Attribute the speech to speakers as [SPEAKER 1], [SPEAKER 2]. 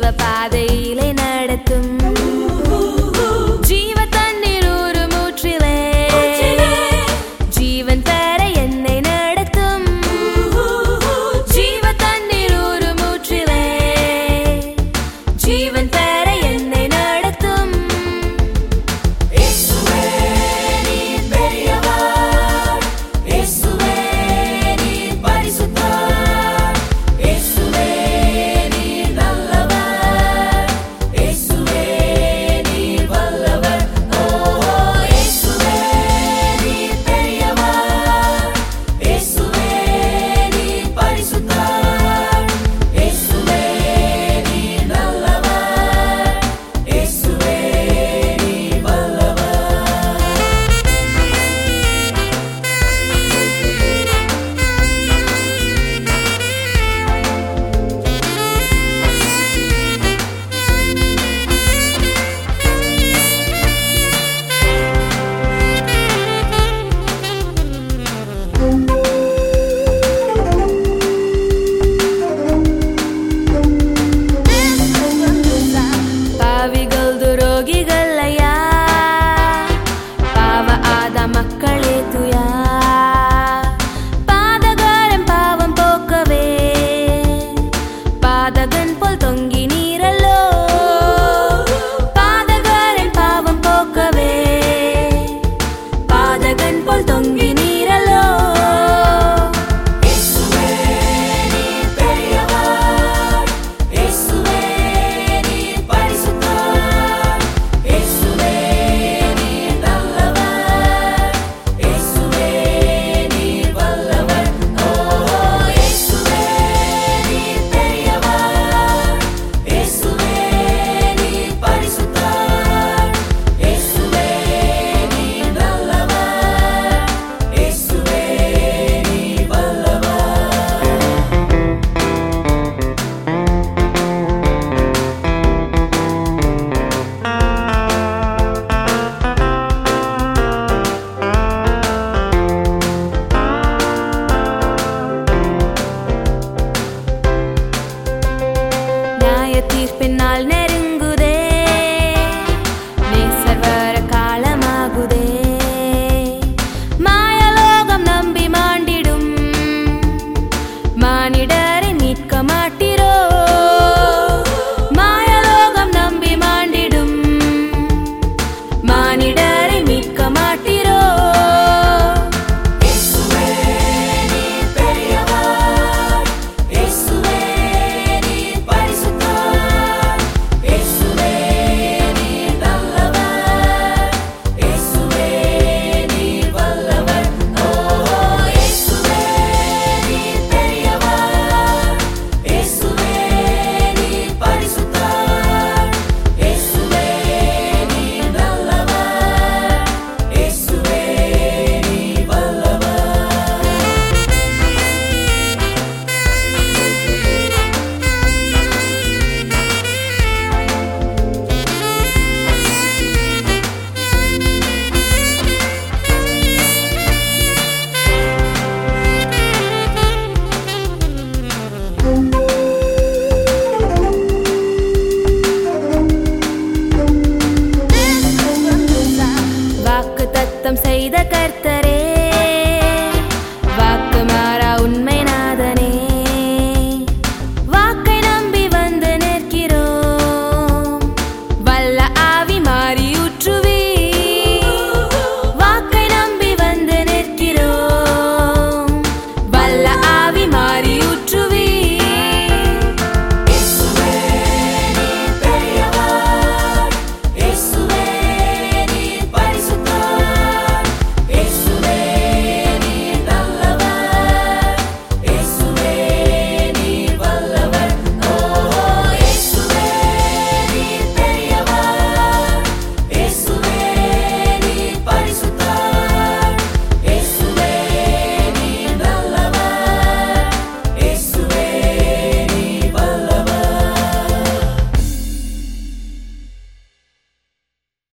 [SPEAKER 1] பாதையிலே நடத்தும் ஜீவ தண்ணீர் ஊறும் ஊற்றிலே ஜீவன் பெற என்னை நடத்தும் ஜீவ தண்ணீர் ஊறும் ஊற்றிலே ஜீவன் பெற என்னை நடத்தும் இயேசுவே நீர் பெரியவர் இயேசுவே நீர் பரிசுத்தர் இயேசுவே நீர் நல்லவர் இயேசுவே நீர் வல்லவர் ஓ இயேசுவே நீர் பெரியவர் இயேசுவே நீர் பரிசுத்தர் இயேசுவே நீர் நல்லவர் இயேசுவே நீர் வல்லவர் பாவிகள் துரோகிகள் ஐயா பாவ ஆத மக்களே துயா பாதகாரம் பாவம் போக்கவே பாதகன் போல் தொங்கி நீரல்லோ பாதகாரன் பாவம் போக்கவே பாதகன் போல் தொங்கி நீரல்லோ இயேசுவே நீர் பெரியவர் இயேசுவே நீர் பரிசுத்தர் இயேசுவே நீர் நல்லவர் இயேசுவே நீர் வல்லவர் ஓ இயேசுவே நீர் பெரியவர் இயேசுவே நீர் பரிசுத்தர் இயேசுவே நீர் நல்லவர் இயேசுவே நீர் வல்லவர் நியாய தீர்ப்பினால்